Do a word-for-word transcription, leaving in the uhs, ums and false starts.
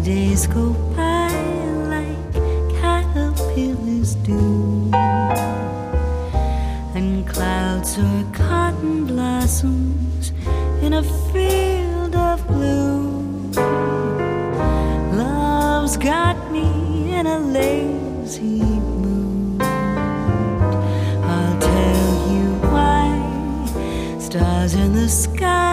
days go by like caterpillars do, and clouds are cotton blossoms in a field of blue. Love's got me in a lazy mood. I'll tell you why. Stars in the sky